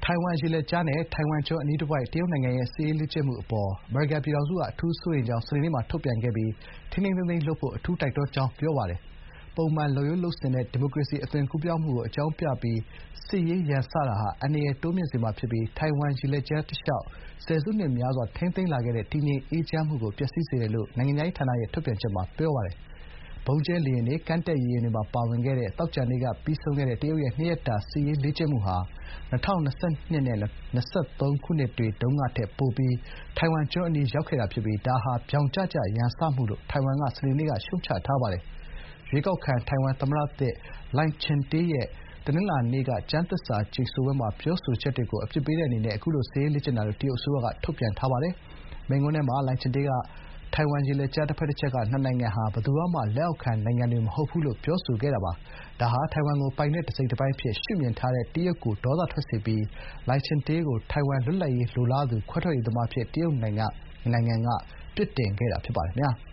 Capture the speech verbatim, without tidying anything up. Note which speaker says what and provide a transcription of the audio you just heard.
Speaker 1: ထိုင်ဝမ်ရေလက်ကြားနဲ့ထိုင်ဝမ်ကျွန်းအနီးတဝိုက်တရုတ်နိုင်ငံရဲ့စစ်ရေးလေ့ကျင့်မှုအပေါ်အမေရိကန်ပြည်ထောင်စုကအထူးစိုးရိမ်ကြောင်းစနေနေ့မှာထုတ်ပြန်ခဲ့ပြီးထိန်းထိန်းသိမ်းသိမ်းလုပ်ဖို့အထူးတိုက်တွန်းကြောင်းပြောပါတယ်။ပုံမှန်လုပ်ရိုးလုပ်စဉ်နဲ့ဒီမိုကရေစီအသွင်ကူးပြောင်းမှုကိုအကြောင်းပြပြီးစစ်ရေးရန်စတာဟာအန္တရာယ်တိုးမြင့်စေမှာဖြစ်ပြီးထိုင်ဝမ်ရေလက်ကြားတလျှောက်ဆယ်စုနှစ်များစွာထိန်းသိမ်းလာခဲ့တဲ့တည်ငြိမ်အေးချမ်းမှုကိုပျက်စီးစေတယ်လို့နိုင်ငံခြားရေးဌာနရဲ့ထုတ်ပြန်ချက်မှာပြောပါတယ်။ဗုံးကြဲလေယာဉ်တွေ၊ကမ်းတက်ရေယာဉ်တွေပါပါဝင်ခဲ့တဲ့သောကြာနေ့ကပြီးဆုံးခဲ့တဲ့တရုတ်ရဲ့နှစ်ရက်တာစစ်ရေးလေ့ကျင့်မှုဟာ၂၀၂၂နဲ့၂၀၂၃ခုနှစ်တွေတုန်းကထက်ပိုပြီးထိုင်ဝမ်ကျွန်းအနီးရောက်ခဲ့တာဖြစ်ပြီးဒါဟာဗြောင်ကျကျရန်စမှုလို့ထိုင်ဝမ်ကစနေနေ့ကရှုတ်ချထားပါတယ်။ရွေးကောက်ခံထိုင်ဝမ်သမ္မတသစ် Lai Ching-te ရဲ့တနင်္လာနေ့ကကျမ်းသစ္စာကျိန်ဆိုပွဲမှာပြောဆိုချက်တွေကိုအပြစ်ပေးတဲ့အနေနဲ့အခုလိုစစ်ရေးလေ့ကျင့်တာလို့တရုတ်အစိုးရကထုတ်ပြန်ထားပါတယ်။မိန့်ခွန်းထဲမှာ Lai Ching-te ကထိုင်ဝမ်ရေလက်ကြားတဘက်တချက်ကနှစ်နိုင်ငံဟာဘယ်သူမှလက်အောက်ခံနိုင်ငံတွေမဟုတ်ဘူးလို့ပြောဆိုခဲ့တာပါ။ဒါဟာထိုင်ဝမ်ကိုပိုင်နက်တစိတ်တပိုင်းအဖြစ်ရှုမြင်ထားတဲ့တရုတ်ကိုဒေါသထွက်စေပြီး Lai Ching-te ကိုထိုင်ဝမ်လွတ်လပ်ရေးလိုလားသူခွဲထွက်ရေးသမားအဖြစ်တရုတ်နိုင်ငံကပြစ်တင်ခဲ့တာဖြစ်ပါတယ်။